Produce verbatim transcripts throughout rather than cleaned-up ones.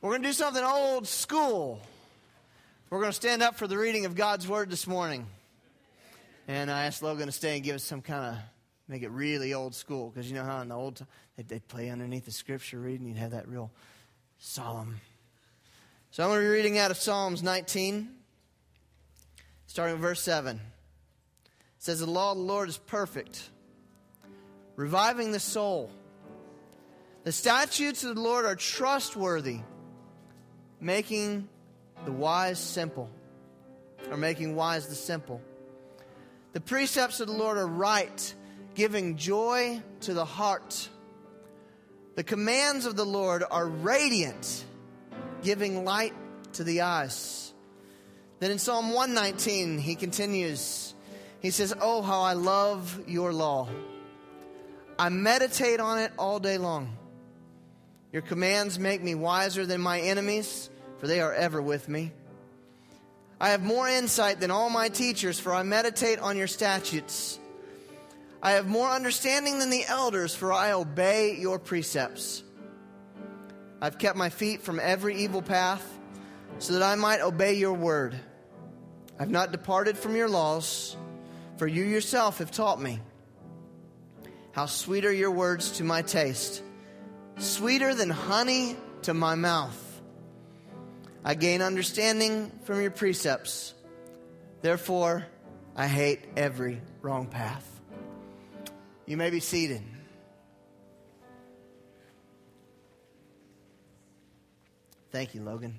We're going to do something old school. We're going to stand up for the reading of God's Word this morning. And I asked Logan to stay and give us some kind of, make it really old school. Because you know how in the old time, they'd, they'd play underneath the scripture reading. You'd have that real solemn. So I'm going to be reading out of Psalms nineteen, starting with verse seven. It says, "The law of the Lord is perfect, reviving the soul. The statutes of the Lord are trustworthy, making the wise simple," or making wise the simple. "The precepts of the Lord are right, giving joy to the heart. The commands of the Lord are radiant, giving light to the eyes." Then in Psalm one nineteen, he continues. He says, "Oh, how I love your law. I meditate on it all day long. Your commands make me wiser than my enemies, for they are ever with me. I have more insight than all my teachers, for I meditate on your statutes. I have more understanding than the elders, for I obey your precepts. I've kept my feet from every evil path, so that I might obey your word. I've not departed from your laws, for you yourself have taught me. How sweet are your words to my taste, sweeter than honey to my mouth. I gain understanding from your precepts. Therefore, I hate every wrong path." You may be seated. Thank you, Logan.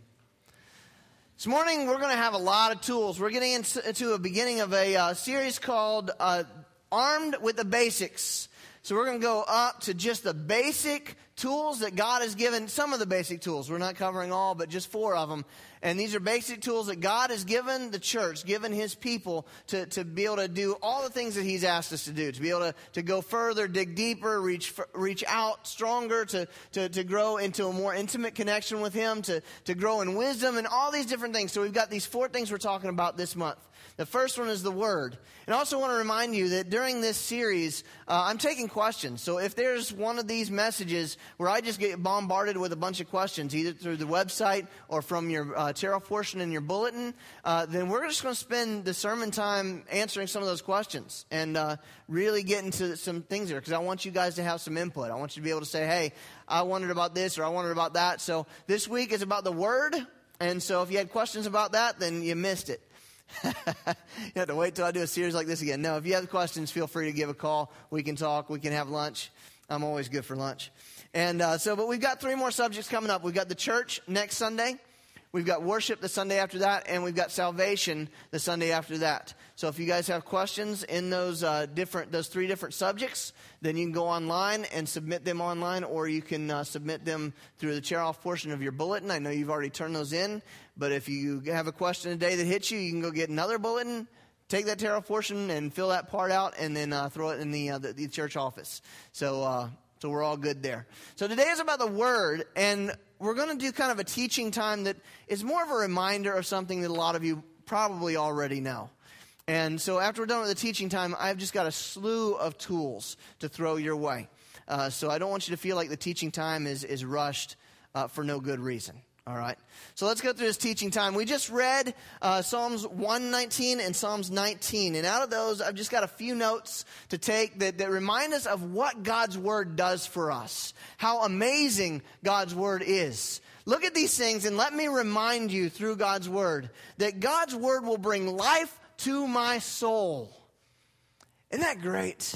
This morning, we're going to have a lot of tools. We're getting into a beginning of a uh, series called uh, Armed with the Basics. So we're going to go up to just the basic tools that God has given, some of the basic tools. We're not covering all, but just four of them. And these are basic tools that God has given the church, given His people to, to be able to do all the things that He's asked us to do, to be able to, to go further, dig deeper, reach reach out stronger, to, to, to grow into a more intimate connection with Him, to, to grow in wisdom, and all these different things. So we've got these four things we're talking about this month. The first one is the Word. And I also want to remind you that during this series, uh, I'm taking questions. So if there's one of these messages where I just get bombarded with a bunch of questions, either through the website or from your uh, Terrell portion in your bulletin, uh, then we're just going to spend the sermon time answering some of those questions and uh, really get into some things there, because I want you guys to have some input. I want you to be able to say, hey, I wondered about this or I wondered about that. So this week is about the Word. And so if you had questions about that, then you missed it. You have to wait till I do a series like this again. No, if you have questions, feel free to give a call. We can talk. We can have lunch. I'm always good for lunch. And uh, so, but we've got three more subjects coming up. We've got the church next Sunday. We've got worship the Sunday after that. And we've got salvation the Sunday after that. So if you guys have questions in those uh, different, those three different subjects, then you can go online and submit them online, or you can uh, submit them through the chair off portion of your bulletin. I know you've already turned those in, but if you have a question today that hits you, you can go get another bulletin, take that chair off portion and fill that part out, and then uh, throw it in the, uh, the the church office. So uh, so we're all good there. So today is about the Word, and we're going to do kind of a teaching time that is more of a reminder of something that a lot of you probably already know. And so after we're done with the teaching time, I've just got a slew of tools to throw your way. Uh, so I don't want you to feel like the teaching time is, is rushed uh, for no good reason. All right. So let's go through this teaching time. We just read uh, Psalms one nineteen and Psalms nineteen. And out of those, I've just got a few notes to take that, that remind us of what God's Word does for us. How amazing God's Word is. Look at these things and let me remind you through God's Word that God's Word will bring life to my soul. Isn't that great?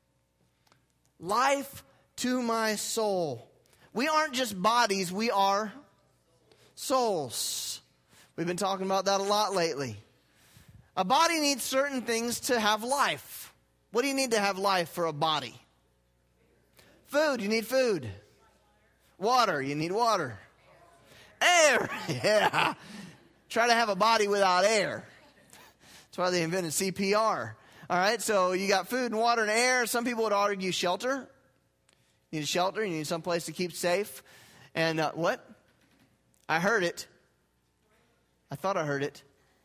Life to my soul. We aren't just bodies, we are souls. We've been talking about that a lot lately. A body needs certain things to have life. What do you need to have life for a body? Food, you need food. Water, you need water. Air, yeah. Try to have a body without air. That's why they invented C P R. All right, so you got food and water and air. Some people would argue shelter. You need a shelter. You need some place to keep safe. And uh, what? I heard it. I thought I heard it.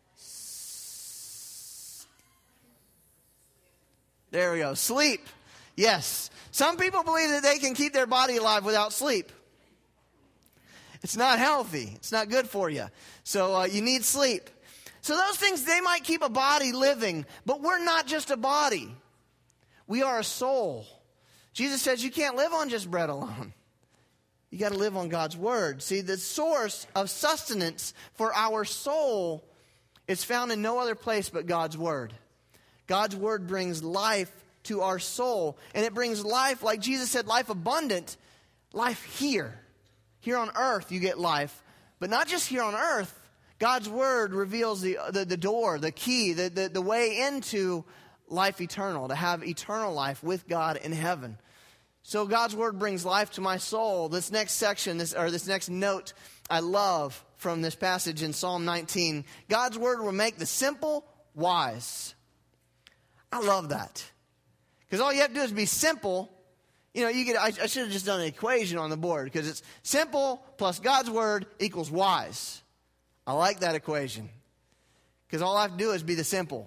There we go. Sleep. Yes. Some people believe that they can keep their body alive without sleep. It's not healthy. It's not good for you. So uh, you need sleep. So those things, they might keep a body living, but we're not just a body. We are a soul. Jesus says you can't live on just bread alone. You got to live on God's word. See, the source of sustenance for our soul is found in no other place but God's word. God's word brings life to our soul. And it brings life, like Jesus said, life abundant, life here. Here on earth you get life. But not just here on earth. God's word reveals the, the, the door, the key, the, the, the way into life eternal, to have eternal life with God in heaven. So God's word brings life to my soul. This next section, this or this next note I love from this passage in Psalm nineteen. God's word will make the simple wise. I love that. Because all you have to do is be simple. You know, you get. I, I should have just done an equation on the board because it's simple plus God's word equals wise. I like that equation. Because all I have to do is be the simple.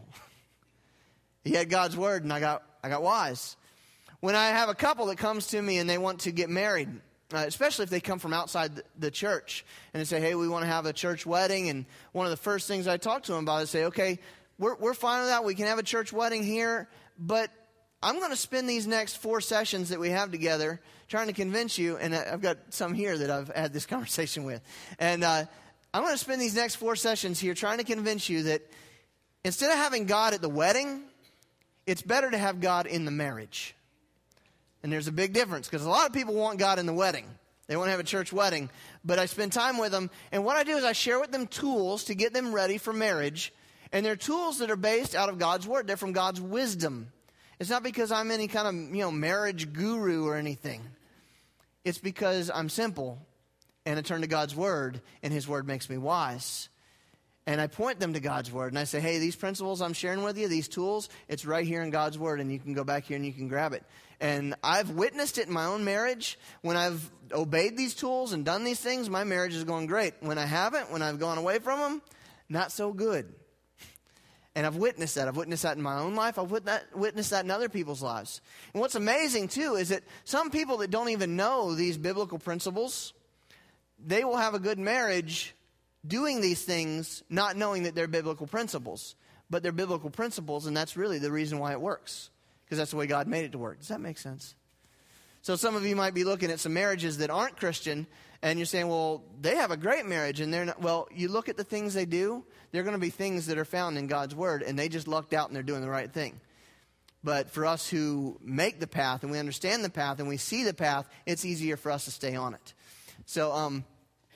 He had God's word and I got I got wise. When I have a couple that comes to me and they want to get married, uh, especially if they come from outside the, the church, and they say, hey, we want to have a church wedding, and one of the first things I talk to them about is say, okay, we're, we're fine with that. We can have a church wedding here, but I'm going to spend these next four sessions that we have together trying to convince you, and I've got some here that I've had this conversation with, and uh, I'm going to spend these next four sessions here trying to convince you that instead of having God at the wedding, it's better to have God in the marriage. And there's a big difference because a lot of people want God in the wedding. They want to have a church wedding. But I spend time with them. And what I do is I share with them tools to get them ready for marriage. And they're tools that are based out of God's word. They're from God's wisdom. It's not because I'm any kind of, you know, marriage guru or anything. It's because I'm simple. And I turn to God's word. And his word makes me wise. And I point them to God's word. And I say, hey, these principles I'm sharing with you, these tools, it's right here in God's word. And you can go back here and you can grab it. And I've witnessed it in my own marriage. When I've obeyed these tools and done these things, my marriage is going great. When I haven't, when I've gone away from them, not so good. And I've witnessed that. I've witnessed that in my own life. I've witnessed that in other people's lives. And what's amazing, too, is that some people that don't even know these biblical principles, they will have a good marriage doing these things, not knowing that they're biblical principles. But they're biblical principles, and that's really the reason why it works. Because that's the way God made it to work. Does that make sense? So some of you might be looking at some marriages that aren't Christian, and you're saying, well, they have a great marriage, and they're not. Well, you look at the things they do, they're going to be things that are found in God's word, and they just lucked out and they're doing the right thing. But for us who make the path, and we understand the path, and we see the path, it's easier for us to stay on it. So, um,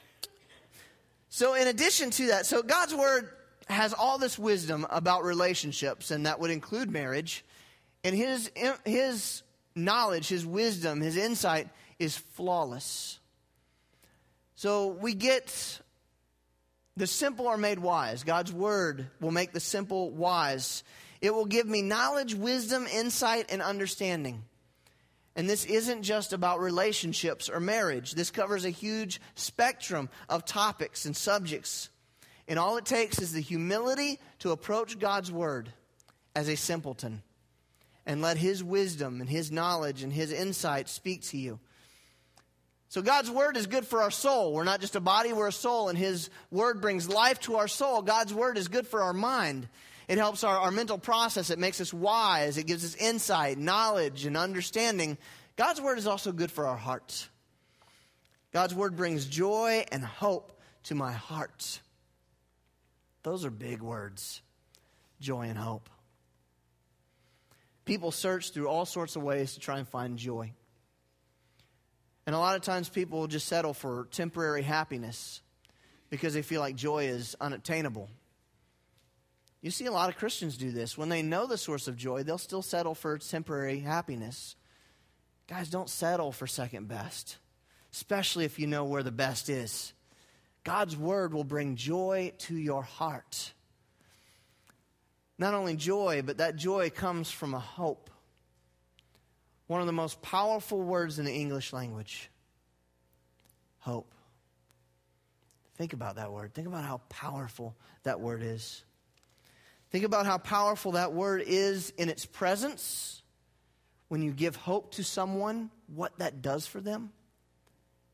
so in addition to that, so God's word has all this wisdom about relationships, and that would include marriage. And his his knowledge, his wisdom, his insight is flawless. So we get the simple are made wise. God's word will make the simple wise. It will give me knowledge, wisdom, insight, and understanding. And this isn't just about relationships or marriage. This covers a huge spectrum of topics and subjects. And all it takes is the humility to approach God's word as a simpleton. And let his wisdom and his knowledge and his insight speak to you. So God's word is good for our soul. We're not just a body, we're a soul. And his word brings life to our soul. God's word is good for our mind. It helps our, our mental process. It makes us wise. It gives us insight, knowledge, and understanding. God's word is also good for our hearts. God's word brings joy and hope to my heart. Those are big words. Joy and hope. People search through all sorts of ways to try and find joy. And a lot of times people will just settle for temporary happiness because they feel like joy is unattainable. You see a lot of Christians do this. When they know the source of joy, they'll still settle for temporary happiness. Guys, don't settle for second best, especially if you know where the best is. God's word will bring joy to your heart. Not only joy, but that joy comes from a hope. One of the most powerful words in the English language. Hope. Think about that word. Think about how powerful that word is. Think about how powerful that word is in its presence. When you give hope to someone, what that does for them.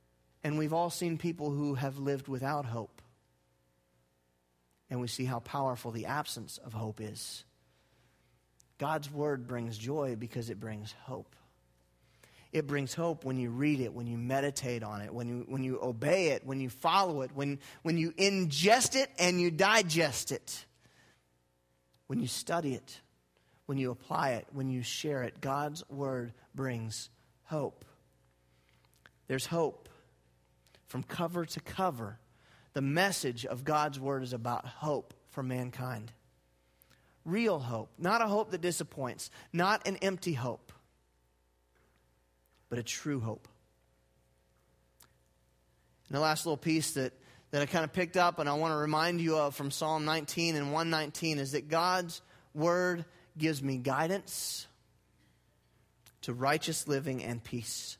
And we've all seen people who have lived without hope. And we see how powerful the absence of hope is. God's word brings joy because it brings hope. It brings hope when you read it, when you meditate on it, when you when you obey it, when you follow it, when, when you ingest it and you digest it. When you study it, when you apply it, when you share it, God's word brings hope. There's hope from cover to cover. The message of God's word is about hope for mankind. Real hope, not a hope that disappoints, not an empty hope, but a true hope. And the last little piece that, that I kind of picked up and I want to remind you of from Psalm nineteen and one nineteen is that God's word gives me guidance to righteous living and peace.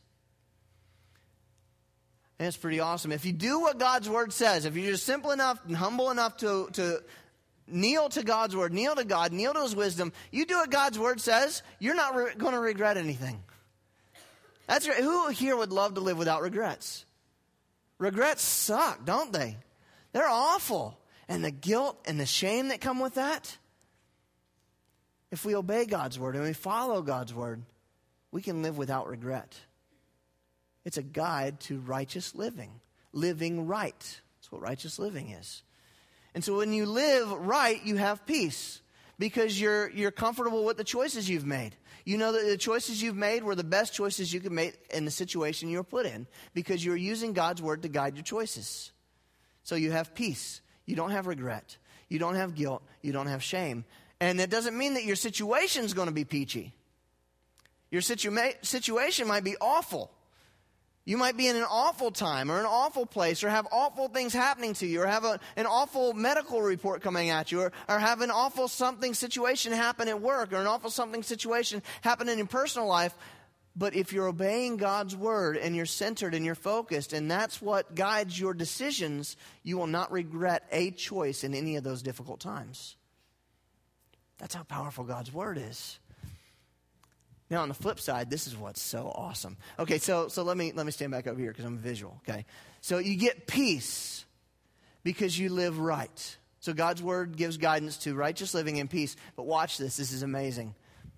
And it's pretty awesome. If you do what God's word says, if you're just simple enough and humble enough to, to kneel to God's word, kneel to God, kneel to his wisdom, you do what God's word says, you're not re- going to regret anything. That's right. Who here would love to live without regrets? Regrets suck, don't they? They're awful. And the guilt and the shame that come with that. If we obey God's word and we follow God's word, we can live without regret. It's a guide to righteous living. Living right. That's what righteous living is. And so when you live right, you have peace. Because you're you're comfortable with the choices you've made. You know that the choices you've made were the best choices you could make in the situation you were put in. Because you're using God's word to guide your choices. So you have peace. You don't have regret. You don't have guilt. You don't have shame. And that doesn't mean that your situation's going to be peachy. Your situa- situation might be awful. You might be in an awful time or an awful place or have awful things happening to you or have a, an awful medical report coming at you or, or have an awful something situation happen at work or an awful something situation happen in your personal life. But if you're obeying God's word and you're centered and you're focused and that's what guides your decisions, you will not regret a choice in any of those difficult times. That's how powerful God's word is. Now, on the flip side, this is what's so awesome. Okay, so so let me let me stand back over here because I'm visual, okay? So you get peace because you live right. So God's word gives guidance to righteous living and peace. But watch this. This is amazing.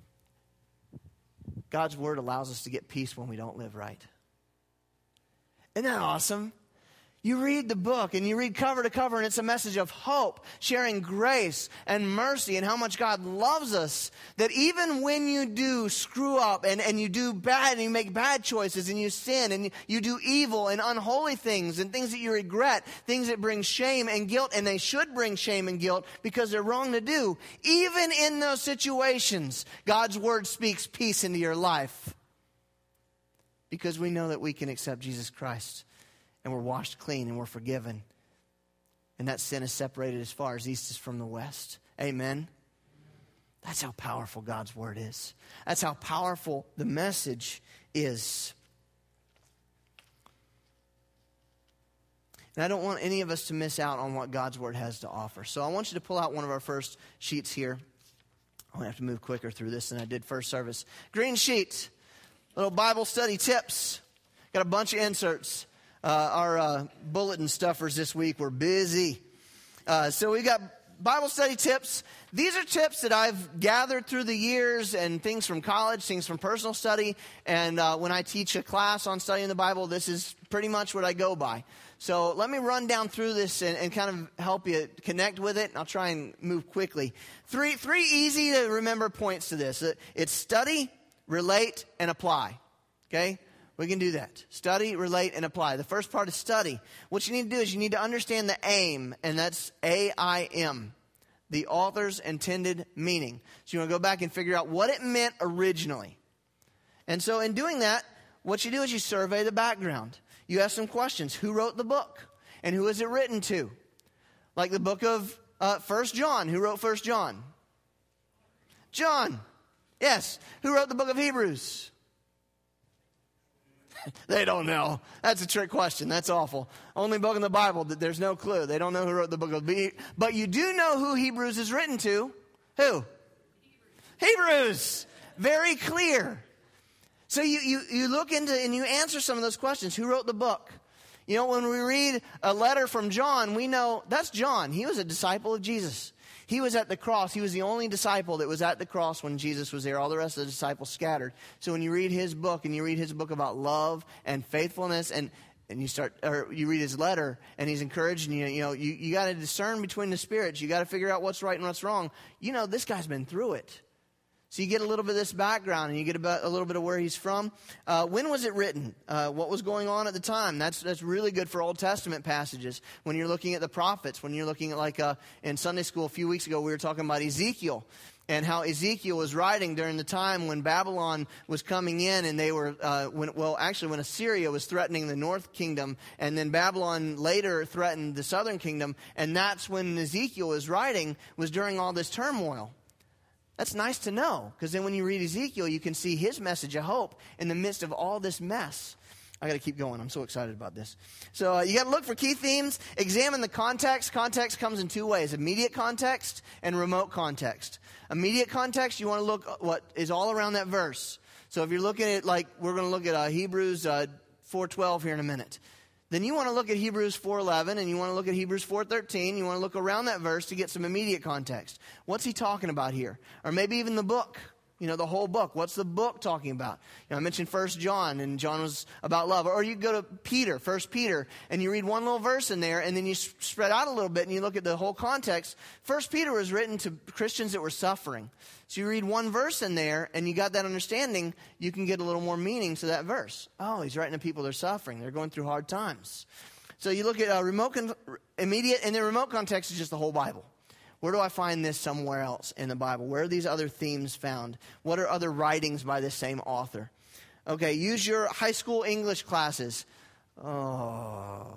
God's word allows us to get peace when we don't live right. Isn't that awesome? You read the book and you read cover to cover and it's a message of hope, sharing grace and mercy and how much God loves us. That even when you do screw up and, and you do bad and you make bad choices and you sin and you, you do evil and unholy things and things that you regret, things that bring shame and guilt, and they should bring shame and guilt because they're wrong to do. Even in those situations, God's word speaks peace into your life. Because we know that we can accept Jesus Christ. And we're washed clean and we're forgiven. And that sin is separated as far as east is from the west. Amen? That's how powerful God's word is. That's how powerful the message is. And I don't want any of us to miss out on what God's word has to offer. So I want you to pull out one of our first sheets here. I'm going to have to move quicker through this than I did first service. Green sheet. Little Bible study tips. Got a bunch of inserts. Uh, our uh, bulletin stuffers this week were busy. Uh, so we got Bible study tips. These are tips that I've gathered through the years and things from college, things from personal study. And uh, when I teach a class on studying the Bible, this is pretty much what I go by. So let me run down through this and, and kind of help you connect with it. And I'll try and move quickly. Three, three easy to remember points to this. It's study, relate, and apply. Okay? We can do that. Study, relate, and apply. The first part is study. What you need to do is you need to understand the aim, and that's A I M, the author's intended meaning. So you want to go back and figure out what it meant originally. And so in doing that, what you do is you survey the background. You ask some questions. Who wrote the book? And who is it written to? Like the book of uh, First John. Who wrote First John? John. Yes. Who wrote the book of Hebrews? They don't know. That's a trick question. That's awful. Only book in the Bible that there's no clue. They don't know who wrote the book of Hebrews. But you do know who Hebrews is written to. Who? Hebrews. Hebrews. Very clear. So you, you, you look into and you answer some of those questions. Who wrote the book? You know, when we read a letter from John, we know that's John. He was a disciple of Jesus. He was at the cross. He was the only disciple that was at the cross when Jesus was there. All the rest of the disciples scattered. So when you read his book and you read his book about love and faithfulness, and, and you start, or you read his letter and he's encouraging you, you know, you, you got to discern between the spirits. You got to figure out what's right and what's wrong. You know, this guy's been through it. So you get a little bit of this background, and you get about a little bit of where he's from. Uh, when was it written? Uh, what was going on at the time? That's that's really good for Old Testament passages. When you're looking at the prophets, when you're looking at like uh, in Sunday school a few weeks ago, we were talking about Ezekiel and how Ezekiel was writing during the time when Babylon was coming in, and they were uh, when well actually when Assyria was threatening the north kingdom, and then Babylon later threatened the southern kingdom, and that's when Ezekiel was writing, was during all this turmoil. That's nice to know, because then when you read Ezekiel, you can see his message of hope in the midst of all this mess. I got to keep going. I'm so excited about this. So uh, you got to look for key themes. Examine the context. Context comes in two ways: immediate context and remote context. Immediate context, you want to look at what is all around that verse. So if you're looking at, like, we're going to look at uh, Hebrews uh, four twelve here in a minute. Then you want to look at Hebrews four eleven, and you want to look at Hebrews four thirteen. You want to look around that verse to get some immediate context. What's he talking about here? Or maybe even the book. You know, the whole book. What's the book talking about? You know, I mentioned First John, and John was about love. Or you go to Peter, First Peter, and you read one little verse in there, and then you spread out a little bit, and you look at the whole context. First Peter was written to Christians that were suffering. So you read one verse in there, and you got that understanding, you can get a little more meaning to that verse. Oh, he's writing to people that are suffering. They're going through hard times. So you look at uh, remote, con- immediate, and the remote context is just the whole Bible. Where do I find this somewhere else in the Bible? Where are these other themes found? What are other writings by the same author? Okay, use your high school English classes. Oh.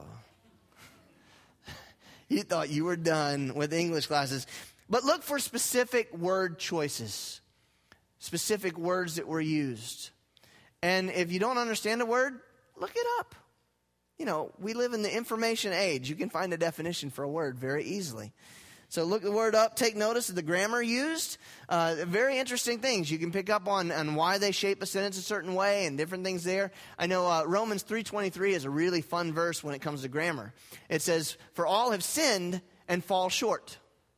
You thought you were done with English classes. But look for specific word choices. Specific words that were used. And if you don't understand a word, look it up. You know, we live in the information age. You can find a definition for a word very easily. So look the word up, take notice of the grammar used. Uh, very interesting things. You can pick up on, on why they shape a sentence a certain way and different things there. I know uh, Romans three twenty-three is a really fun verse when it comes to grammar. It says, "For all have sinned and fall short."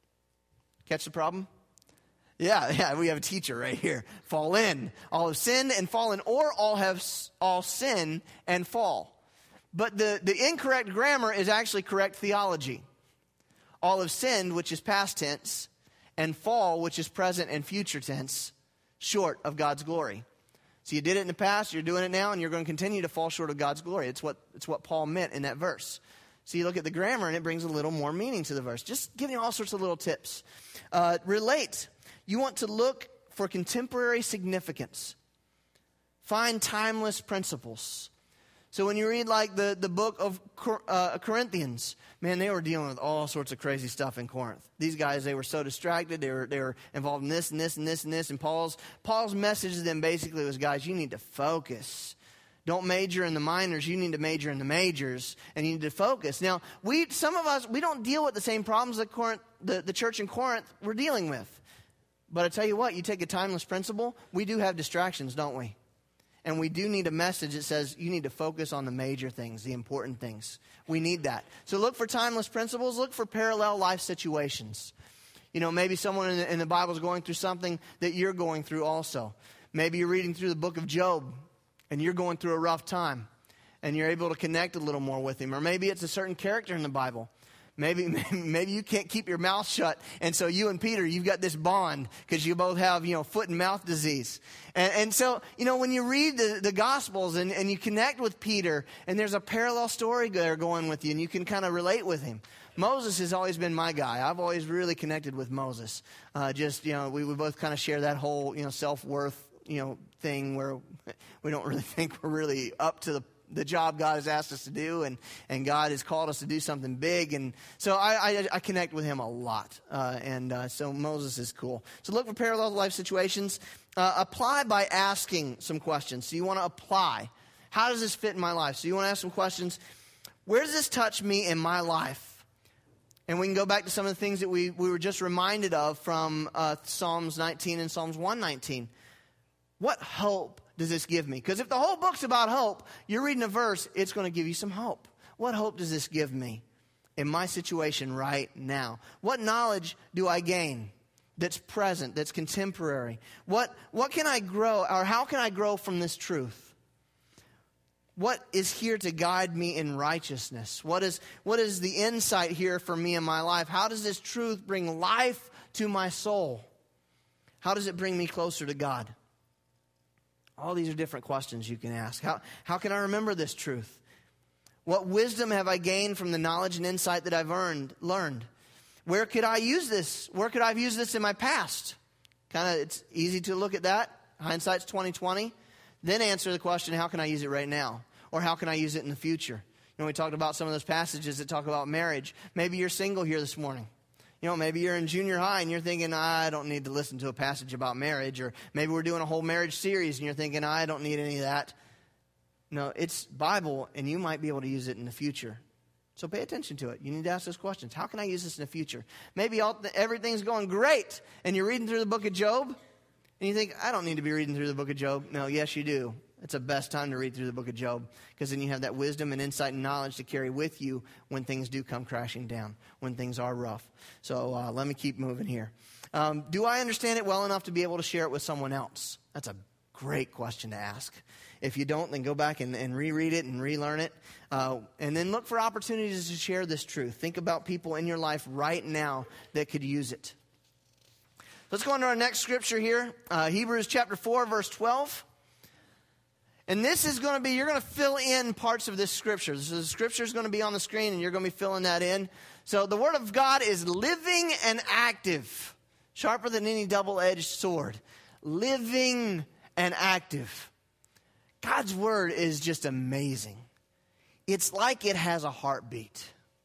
Catch the problem? Yeah, yeah, we have a teacher right here. Fall in. All have sinned and fallen, or all have all sin and fall. But the, the incorrect grammar is actually correct theology. All have sinned, which is past tense, and fall, which is present and future tense, short of God's glory. So you did it in the past, you're doing it now, and you're going to continue to fall short of God's glory. It's what, it's what Paul meant in that verse. So you look at the grammar, and it brings a little more meaning to the verse. Just giving you all sorts of little tips. Uh, relate. You want to look for contemporary significance. Find timeless principles. So when you read like the, the book of uh, Corinthians, man, they were dealing with all sorts of crazy stuff in Corinth. These guys, they were so distracted. They were they were involved in this and this and this and this. And Paul's Paul's message to them basically was, guys, you need to focus. Don't major in the minors. You need to major in the majors, and you need to focus. Now, we some of us, we don't deal with the same problems that Corinth, the, the church in Corinth were dealing with. But I tell you what, you take a timeless principle, we do have distractions, don't we? And we do need a message that says you need to focus on the major things, the important things. We need that. So look for timeless principles. Look for parallel life situations. You know, maybe someone in the, in the Bible is going through something that you're going through also. Maybe you're reading through the book of Job and you're going through a rough time and you're able to connect a little more with him. Or maybe it's a certain character in the Bible. Maybe maybe you can't keep your mouth shut, and so you and Peter, you've got this bond because you both have, you know, foot and mouth disease. And, and so, you know, when you read the, the Gospels and, and you connect with Peter, and there's a parallel story there going with you, and you can kind of relate with him. Moses has always been my guy. I've always really connected with Moses. Uh, just, you know, we, we both kind of share that whole, you know, self-worth, you know, thing where we don't really think we're really up to the the job God has asked us to do, and, and God has called us to do something big. And so I, I, I connect with him a lot. Uh, and uh, so Moses is cool. So look for parallel life situations. Uh, apply by asking some questions. So you want to apply. How does this fit in my life? So you want to ask some questions. Where does this touch me in my life? And we can go back to some of the things that we, we were just reminded of from uh, Psalms nineteen and Psalms one nineteen. What hope does this give me? Because if the whole book's about hope, you're reading a verse, it's going to give you some hope. What hope does this give me in my situation right now? What knowledge do I gain that's present, that's contemporary? What, what can I grow, or how can I grow from this truth? What is here to guide me in righteousness? What is, what is the insight here for me in my life? How does this truth bring life to my soul? How does it bring me closer to God? All these are different questions you can ask. How, how can I remember this truth? What wisdom have I gained from the knowledge and insight that I've earned, learned? Where could I use this? Where could I have used this in my past? Kind of, it's easy to look at that. Hindsight's twenty twenty. Then answer the question, how can I use it right now? Or how can I use it in the future? You know, we talked about some of those passages that talk about marriage. Maybe you're single here this morning. You know, maybe you're in junior high and you're thinking, I don't need to listen to a passage about marriage. Or maybe we're doing a whole marriage series and you're thinking, I don't need any of that. No, it's Bible and you might be able to use it in the future. So pay attention to it. You need to ask those questions. How can I use this in the future? Maybe all, everything's going great and you're reading through the book of Job and you think, I don't need to be reading through the book of Job. No, yes, you do. It's the best time to read through the book of Job because then you have that wisdom and insight and knowledge to carry with you when things do come crashing down, when things are rough. So uh, let me keep moving here. Um, do I understand it well enough to be able to share it with someone else? That's a great question to ask. If you don't, then go back and, and reread it and relearn it. Uh, and then look for opportunities to share this truth. Think about people in your life right now that could use it. Let's go on to our next scripture here. Uh, Hebrews chapter four, verse twelve. And this is going to be, you're going to fill in parts of this scripture. So the scripture is going to be on the screen and you're going to be filling that in. So the word of God is living and active, sharper than any double-edged sword. Living and active. God's word is just amazing. It's like it has a heartbeat.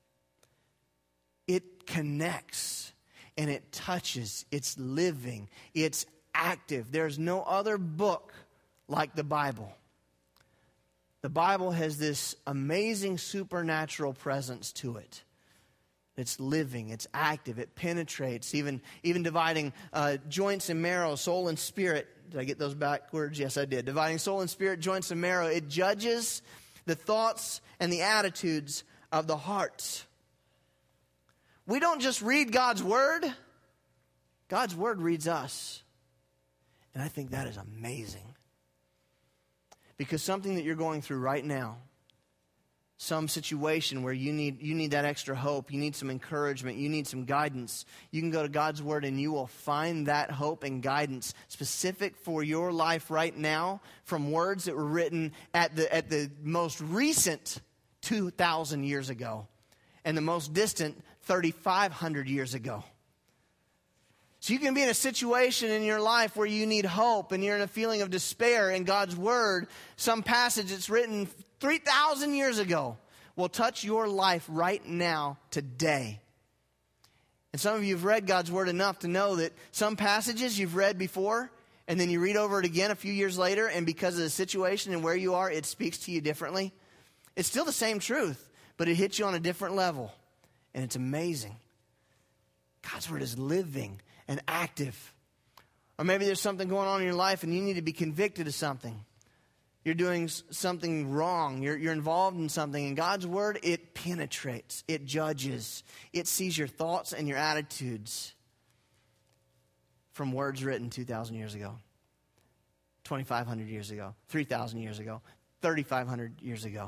It connects and it touches. It's living. It's active. There's no other book like the Bible. The Bible has this amazing supernatural presence to it. It's living, it's active, it penetrates, even, even dividing uh, joints and marrow, soul and spirit. Did I get those backwards? Yes, I did. Dividing soul and spirit, joints and marrow. It judges the thoughts and the attitudes of the heart. We don't just read God's word. God's word reads us. And I think that is amazing. Because something that you're going through right now, some situation where you need you need that extra hope, you need some encouragement, you need some guidance, you can go to God's word and you will find that hope and guidance specific for your life right now from words that were written at the at the most recent two thousand years ago and the most distant thirty-five hundred years ago. So you can be in a situation in your life where you need hope and you're in a feeling of despair, and God's word, some passage that's written three thousand years ago, will touch your life right now, today. And some of you have read God's word enough to know that some passages you've read before, and then you read over it again a few years later, and because of the situation and where you are, it speaks to you differently. It's still the same truth, but it hits you on a different level. And it's amazing. God's word is living and active. Or maybe there's something going on in your life and you need to be convicted of something. You're doing something wrong. You're, you're involved in something. And God's word, it penetrates. It judges. It sees your thoughts and your attitudes from words written two thousand years ago, twenty-five hundred years ago, three thousand years ago, thirty-five hundred years ago.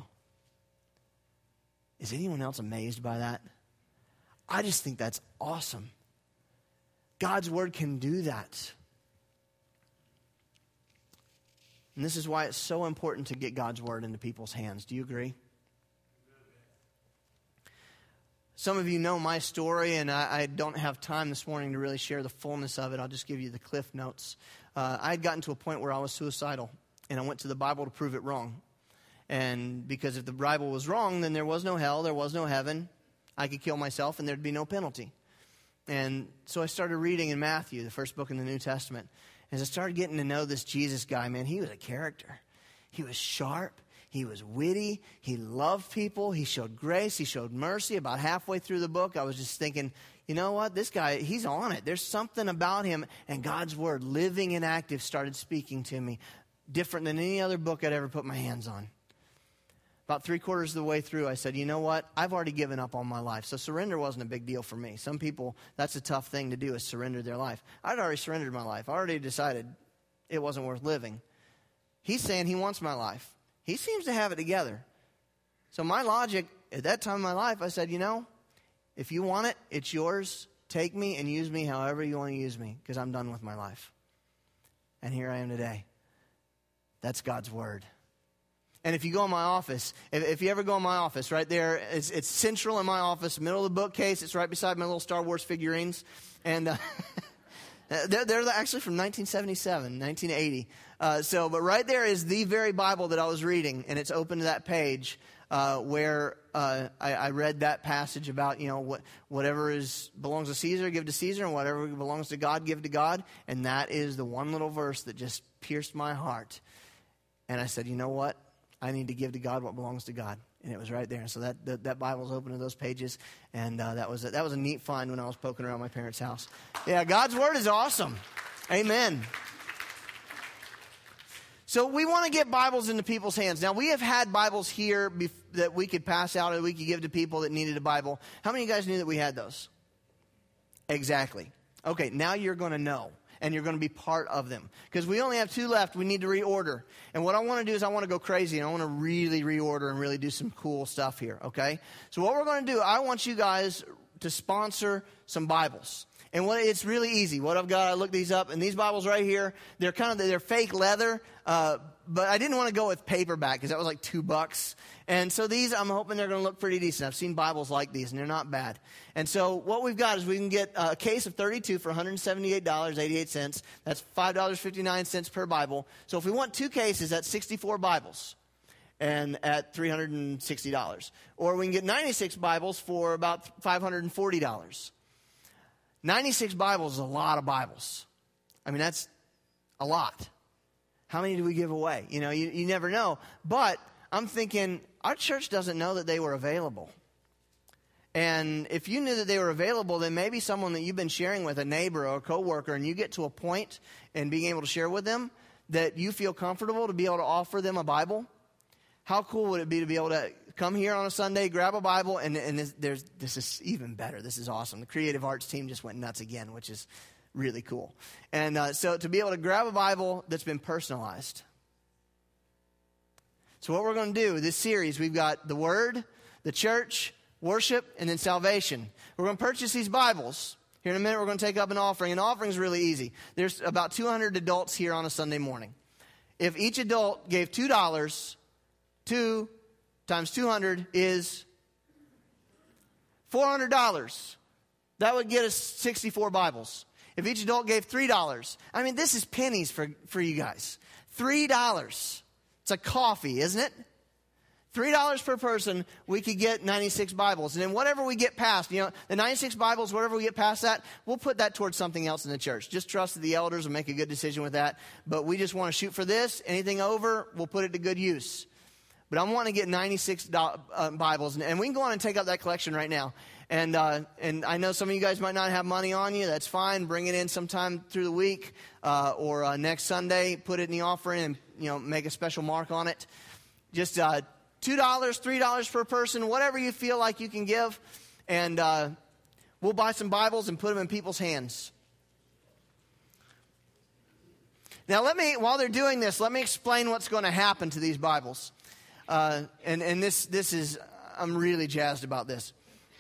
Is anyone else amazed by that? I just think that's awesome. God's word can do that. And this is why it's so important to get God's word into people's hands. Do you agree? Some of you know my story, and I, I don't have time this morning to really share the fullness of it. I'll just give you the cliff notes. Uh, I had gotten to a point where I was suicidal, and I went to the Bible to prove it wrong. And because if the Bible was wrong, then there was no hell, there was no heaven. I could kill myself, and there'd be no penalty. And so I started reading in Matthew, the first book in the New Testament. As I started getting to know this Jesus guy, man, he was a character. He was sharp. He was witty. He loved people. He showed grace. He showed mercy. About halfway through the book, I was just thinking, you know what? This guy, he's on it. There's something about him. And God's word, living and active, started speaking to me different than any other book I'd ever put my hands on. About three quarters of the way through, I said, you know what? I've already given up on my life. So surrender wasn't a big deal for me. Some people, that's a tough thing to do, is surrender their life. I'd already surrendered my life. I already decided it wasn't worth living. He's saying he wants my life. He seems to have it together. So my logic, at that time in my life, I said, you know, if you want it, it's yours. Take me and use me however you want to use me, because I'm done with my life. And here I am today. That's God's word. And if you go in my office, if, if you ever go in my office, right there, it's, it's central in my office, middle of the bookcase. It's right beside my little Star Wars figurines. And uh, they're, they're actually from nineteen seventy-seven, nineteen eighty. Uh, so, but right there is the very Bible that I was reading, and it's open to that page uh, where uh, I, I read that passage about, you know, what, whatever is belongs to Caesar, give to Caesar, and whatever belongs to God, give to God. And that is the one little verse that just pierced my heart. And I said, you know what? I need to give to God what belongs to God. And it was right there. And so that that, that Bible's open to those pages. And uh, that was a, that was a neat find when I was poking around my parents' house. Yeah, God's word is awesome. Amen. So we want to get Bibles into people's hands. Now, we have had Bibles here bef- that we could pass out and we could give to people that needed a Bible. How many of you guys knew that we had those? Exactly. Okay, now you're going to know. And you're going to be part of them. Because we only have two left. We need to reorder. And what I want to do is I want to go crazy. And I want to really reorder and really do some cool stuff here. Okay? So what we're going to do, I want you guys to sponsor some Bibles. And what it's really easy. What I've got, I looked these up. And these Bibles right here, they're kind of, they're fake leather. Uh, but I didn't want to go with paperback because that was like two bucks. And so these, I'm hoping they're going to look pretty decent. I've seen Bibles like these, and they're not bad. And so what we've got is we can get a case of thirty-two for one hundred seventy-eight dollars and eighty-eight cents. That's five dollars and fifty-nine cents per Bible. So if we want two cases, that's sixty-four Bibles and at three hundred sixty dollars. Or we can get ninety-six Bibles for about five hundred forty dollars. ninety-six Bibles is a lot of Bibles. I mean, that's a lot. How many do we give away? You know, you, you never know. But I'm thinking, our church doesn't know that they were available. And if you knew that they were available, then maybe someone that you've been sharing with, a neighbor or a coworker, and you get to a point in being able to share with them that you feel comfortable to be able to offer them a Bible. How cool would it be to be able to come here on a Sunday, grab a Bible, and, and this, there's, this is even better. This is awesome. The Creative Arts team just went nuts again, which is really cool. And uh, so to be able to grab a Bible that's been personalized. So what we're going to do, this series, we've got the Word, the church, worship, and then salvation. We're going to purchase these Bibles. Here in a minute, we're going to take up an offering. An offering is really easy. There's about two hundred adults here on a Sunday morning. If each adult gave two dollars, two times two hundred is four hundred dollars. That would get us sixty-four Bibles. If each adult gave three dollars, I mean, this is pennies for, for you guys. three dollars. It's a coffee, isn't it? three dollars per person, we could get ninety-six Bibles. And then whatever we get past, you know, the ninety-six Bibles, whatever we get past that, we'll put that towards something else in the church. Just trust that the elders will make a good decision with that. But we just want to shoot for this. Anything over, we'll put it to good use. But I'm wanting to get ninety-six uh, Bibles. And we can go on and take up that collection right now. And uh, and I know some of you guys might not have money on you. That's fine. Bring it in sometime through the week uh, or uh, next Sunday. Put it in the offering and, you know, make a special mark on it. Just uh, two dollars, three dollars per person, whatever you feel like you can give. And uh, we'll buy some Bibles and put them in people's hands. Now, let me, while they're doing this, let me explain what's going to happen to these Bibles. Uh, and, and this, this is, I'm really jazzed about this.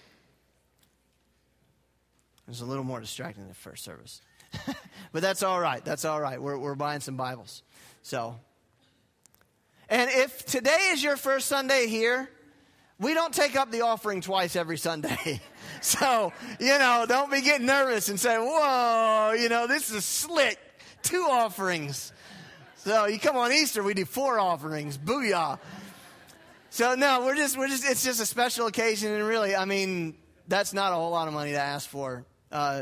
It was a little more distracting than the first service. But that's all right. That's all right. We're, we're buying some Bibles. So, and if today is your first Sunday here, we don't take up the offering twice every Sunday. So, you know, don't be getting nervous and say, whoa, you know, this is slick. Two offerings. So you come on Easter, we do four offerings. Booyah. So no, we're just, we're just, it's just a special occasion. And really, I mean, that's not a whole lot of money to ask for. Uh,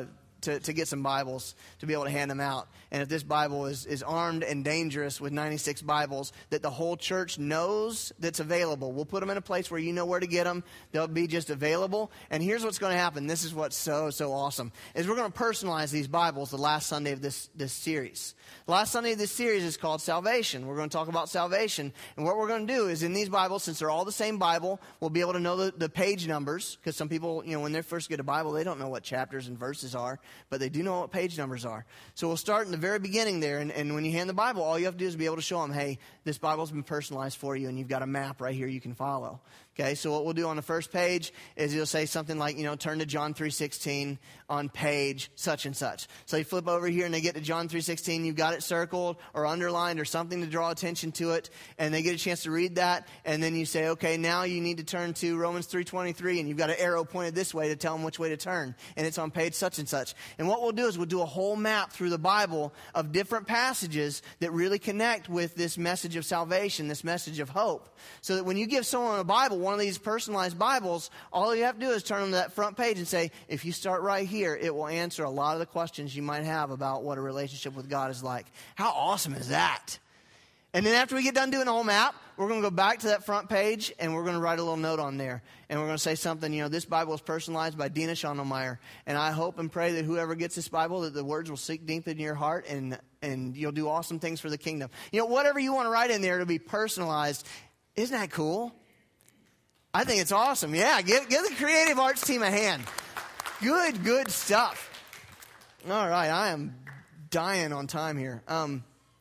to, to get some Bibles to be able to hand them out. And if this Bible is, is armed and dangerous with ninety-six Bibles that the whole church knows that's available, we'll put them in a place where you know where to get them. They'll be just available. And here's what's going to happen. This is what's so, so awesome, is we're going to personalize these Bibles the last Sunday of this, this series. The last Sunday of this series is called Salvation. We're going to talk about salvation. And what we're going to do is in these Bibles, since they're all the same Bible, we'll be able to know the, the page numbers, because some people, you know, when they first get a Bible, they don't know what chapters and verses are, but they do know what page numbers are. So we'll start in the very beginning there, and, and when you hand the Bible, all you have to do is be able to show them, hey, this Bible's been personalized for you, and you've got a map right here you can follow. Okay, so what we'll do on the first page is you'll say something like, you know, turn to John three sixteen on page such and such. So you flip over here and they get to John three sixteen, you've got it circled or underlined or something to draw attention to it, and they get a chance to read that, and then you say, okay, now you need to turn to Romans three twenty-three, and you've got an arrow pointed this way to tell them which way to turn, and it's on page such and such. And what we'll do is we'll do a whole map through the Bible of different passages that really connect with this message of salvation, this message of hope, so that when you give someone a Bible, one of these personalized Bibles, all you have to do is turn them to that front page and say, if you start right here, it will answer a lot of the questions you might have about what a relationship with God is like. How awesome is that? And then after we get done doing the whole map, we're going to go back to that front page and we're going to write a little note on there. And we're going to say something, you know, this Bible is personalized by Dina Schondelmeyer. And I hope and pray that whoever gets this Bible, that the words will sink deep in your heart and, and you'll do awesome things for the kingdom. You know, whatever you want to write in there to be personalized, isn't that cool? I think it's awesome. Yeah, give, give the Creative Arts team a hand. Good, good stuff. All right, I am dying on time here. Um,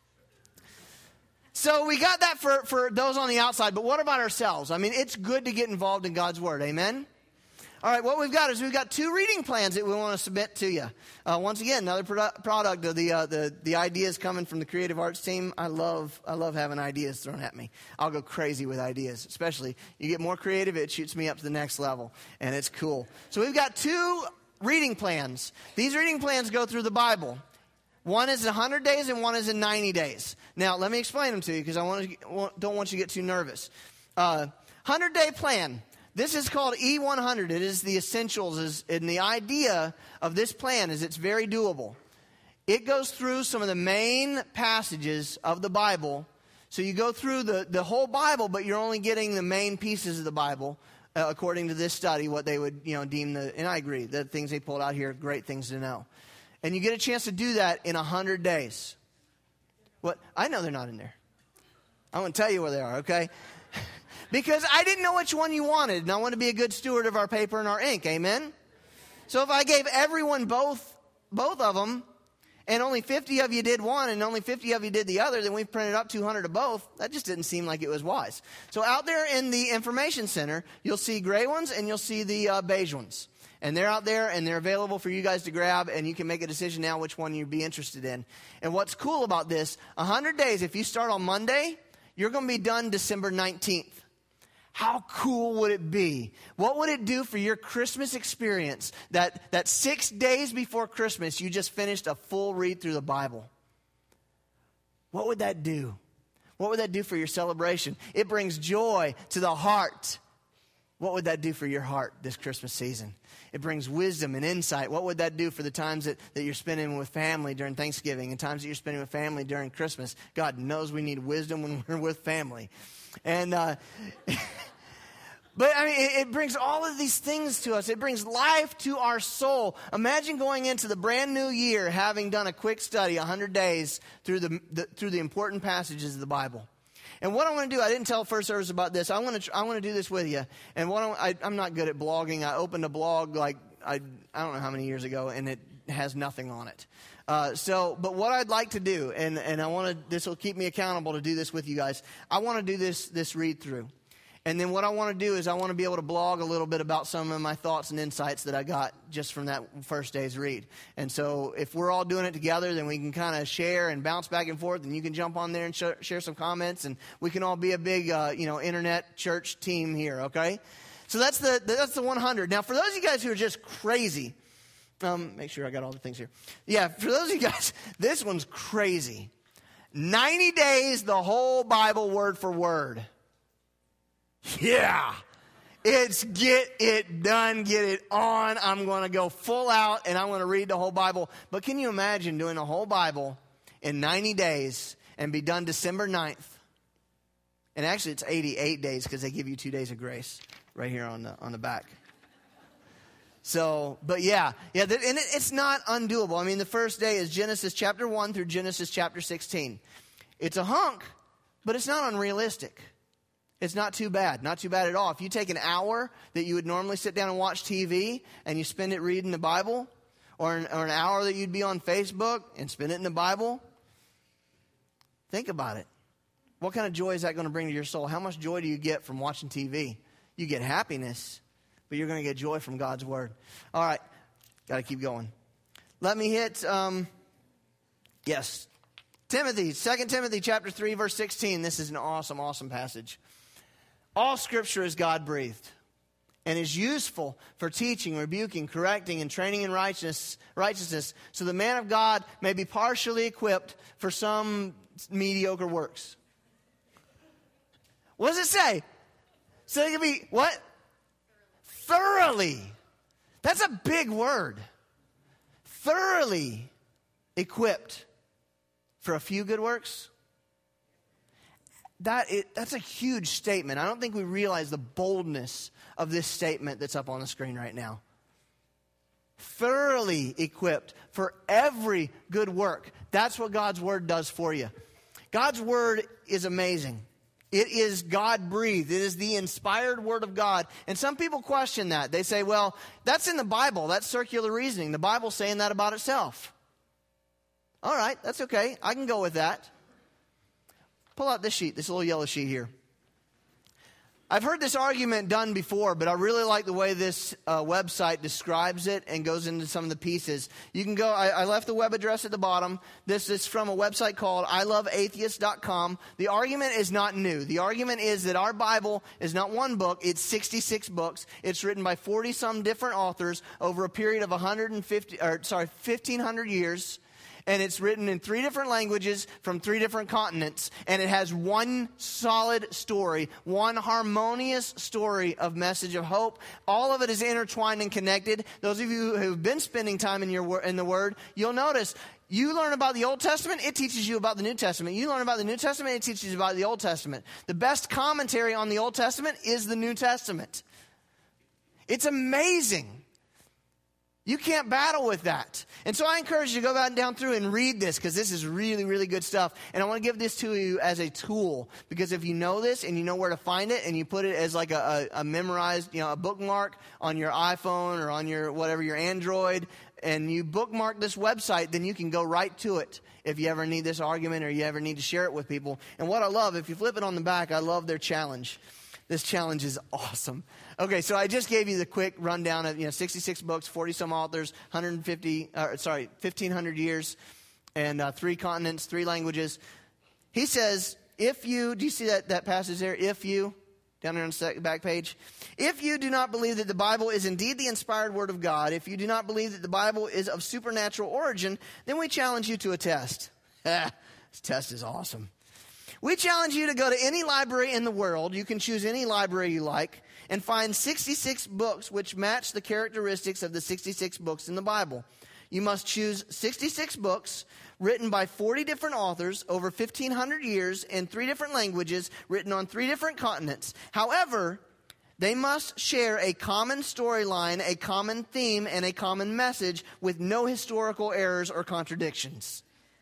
so we got that for, for those on the outside, but what about ourselves? I mean, it's good to get involved in God's Word. Amen? All right, what we've got is we've got two reading plans that we want to submit to you. Uh, once again, another produ- product of the, uh, the the ideas coming from the Creative Arts team. I love I love having ideas thrown at me. I'll go crazy with ideas, especially you get more creative, it shoots me up to the next level, and it's cool. So we've got two reading plans. These reading plans go through the Bible. One is in one hundred days and one is in ninety days. Now, let me explain them to you because I want to, don't want you to get too nervous. Uh, one hundred-day plan. This is called E one hundred. It is the essentials. And the idea of this plan is it's very doable. It goes through some of the main passages of the Bible. So you go through the, the whole Bible, but you're only getting the main pieces of the Bible, uh, according to this study, what they would you know deem the, and I agree, the things they pulled out here are great things to know. And you get a chance to do that in one hundred days. What? I know they're not in there. I want to tell you where they are, okay? Because I didn't know which one you wanted, and I want to be a good steward of our paper and our ink, amen? So if I gave everyone both both of them, and only fifty of you did one, and only fifty of you did the other, then we've printed up two hundred of both. That just didn't seem like it was wise. So out there in the information center, you'll see gray ones, and you'll see the uh, beige ones. And they're out there, and they're available for you guys to grab, and you can make a decision now which one you'd be interested in. And what's cool about this, one hundred days, if you start on Monday, you're going to be done December nineteenth. How cool would it be? What would it do for your Christmas experience that, that six days before Christmas, you just finished a full read through the Bible? What would that do? What would that do for your celebration? It brings joy to the heart. What would that do for your heart this Christmas season? It brings wisdom and insight. What would that do for the times that, that you're spending with family during Thanksgiving and times that you're spending with family during Christmas? God knows we need wisdom when we're with family. And, uh, but I mean, it, it brings all of these things to us. It brings life to our soul. Imagine going into the brand new year having done a quick study, one hundred days, through the, the through the important passages of the Bible. And what I want to do, I didn't tell first service about this. I want to I want to do this with you. And what I, I, I'm not good at blogging. I opened a blog like I I don't know how many years ago, and it has nothing on it. Uh, so, but what I'd like to do, and, and I want to, this will keep me accountable to do this with you guys. I want to do this, this read through. And then what I want to do is I want to be able to blog a little bit about some of my thoughts and insights that I got just from that first day's read. And so if we're all doing it together, then we can kind of share and bounce back and forth, and you can jump on there and sh- share some comments, and we can all be a big, uh, you know, internet church team here, okay? So that's the, that's the one hundred. Now, for those of you guys who are just crazy, Um, make sure I got all the things here. Yeah, for those of you guys, this one's crazy. ninety days, the whole Bible word for word. Yeah. It's get it done, get it on. I'm going to go full out and I'm going to read the whole Bible. But can you imagine doing a whole Bible in ninety days and be done December ninth? And actually it's eighty-eight days because they give you two days of grace right here on the on the back. So, but yeah, yeah, and it, it's not undoable. I mean, the first day is Genesis chapter one through Genesis chapter sixteen. It's a hunk, but it's not unrealistic. It's not too bad, not too bad at all. If you take an hour that you would normally sit down and watch T V and you spend it reading the Bible, or an, or an hour that you'd be on Facebook and spend it in the Bible, think about it. What kind of joy is that going to bring to your soul? How much joy do you get from watching T V? You get happiness, but you're going to get joy from God's Word. All right, got to keep going. Let me hit, um, yes, Timothy, Second Timothy chapter three, verse sixteen. This is an awesome, awesome passage. All Scripture is God-breathed and is useful for teaching, rebuking, correcting, and training in righteousness, righteousness, so the man of God may be partially equipped for some mediocre works. What does it say? So it can be, what? Thoroughly. That's a big word. Thoroughly equipped for a few good works. That is, that's a huge statement. I don't think we realize the boldness of this statement that's up on the screen right now. Thoroughly equipped for every good work. That's what God's Word does for you. God's Word is amazing. It is God-breathed. It is the inspired Word of God. And some people question that. They say, well, that's in the Bible. That's circular reasoning. The Bible's saying that about itself. All right, that's okay. I can go with that. Pull out this sheet, this little yellow sheet here. I've heard this argument done before, but I really like the way this uh, website describes it and goes into some of the pieces. You can go, I, I left the web address at the bottom. This is from a website called I love atheist dot com. The argument is not new. The argument is that our Bible is not one book, it's sixty-six books. It's written by forty-some different authors over a period of one hundred fifty, or sorry, fifteen hundred years. And it's written in three different languages from three different continents. And it has one solid story, one harmonious story of message of hope. All of it is intertwined and connected. Those of you who have been spending time in your in the Word, you'll notice you learn about the Old Testament, it teaches you about the New Testament. You learn about the New Testament, it teaches you about the Old Testament. The best commentary on the Old Testament is the New Testament. It's amazing. You can't battle with that. And so I encourage you to go back down through and read this, because this is really, really good stuff. And I want to give this to you as a tool, because if you know this and you know where to find it and you put it as like a, a, a memorized, you know, a bookmark on your iPhone or on your whatever, your Android, and you bookmark this website, then you can go right to it if you ever need this argument or you ever need to share it with people. And what I love, if you flip it on the back, I love their challenge. This challenge is awesome. Okay, so I just gave you the quick rundown of, you know, sixty-six books, forty-some authors, one hundred fifty, uh, sorry, fifteen hundred years, and uh, three continents, three languages. He says, if you, do you see that, that passage there? If you, down there on the back page. If you do not believe that the Bible is indeed the inspired Word of God, if you do not believe that the Bible is of supernatural origin, then we challenge you to a test. This test is awesome. We challenge you to go to any library in the world. You can choose any library you like and find sixty-six books which match the characteristics of the sixty-six books in the Bible. You must choose sixty-six books written by forty different authors over fifteen hundred years in three different languages, written on three different continents. However, they must share a common storyline, a common theme, and a common message with no historical errors or contradictions.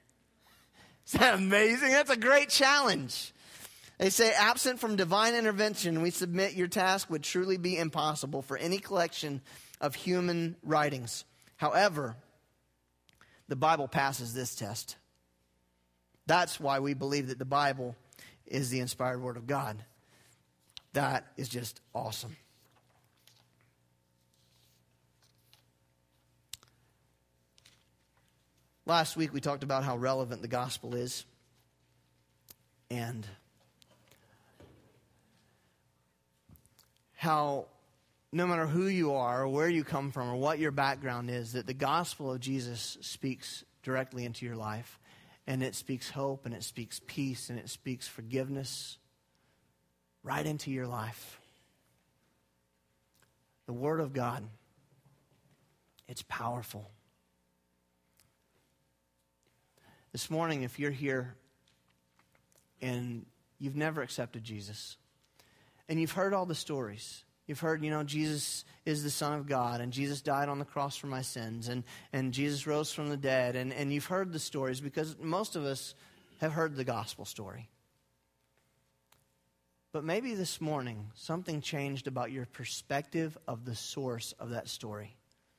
Is that amazing? That's a great challenge. They say, absent from divine intervention, we submit your task would truly be impossible for any collection of human writings. However, the Bible passes this test. That's why we believe that the Bible is the inspired Word of God. That is just awesome. Last week we talked about how relevant the gospel is. And how no matter who you are or where you come from or what your background is, that the gospel of Jesus speaks directly into your life. And it speaks hope, and it speaks peace, and it speaks forgiveness right into your life. The Word of God. It's powerful. This morning, if you're here and you've never accepted Jesus, and you've heard all the stories, you've heard, you know, Jesus is the Son of God, and Jesus died on the cross for my sins, and, and Jesus rose from the dead, and, and you've heard the stories because most of us have heard the gospel story. But maybe this morning, something changed about your perspective of the source of that story.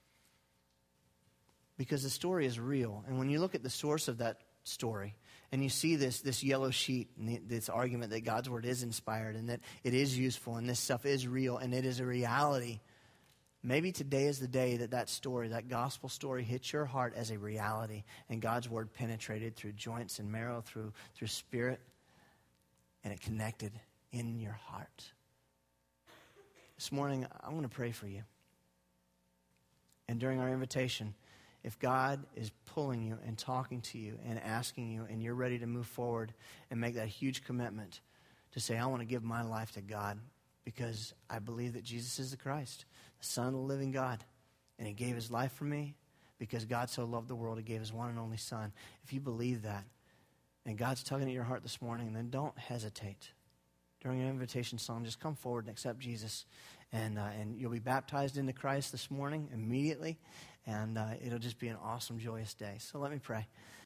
Because the story is real. And when you look at the source of that story, and you see this, this yellow sheet, and this argument that God's Word is inspired, and that it is useful, and this stuff is real, and it is a reality, maybe today is the day that that story, that gospel story, hits your heart as a reality, and God's Word penetrated through joints and marrow, through, through spirit, and it connected in your heart. This morning, I want to pray for you. And during our invitation, if God is pulling you and talking to you and asking you, and you're ready to move forward and make that huge commitment to say, I want to give my life to God because I believe that Jesus is the Christ, the Son of the living God, and He gave His life for me because God so loved the world, He gave His one and only Son. If you believe that, and God's tugging at your heart this morning, then don't hesitate. During an invitation song, just come forward and accept Jesus. And, uh, and you'll be baptized into Christ this morning immediately. And uh, it'll just be an awesome, joyous day. So let me pray.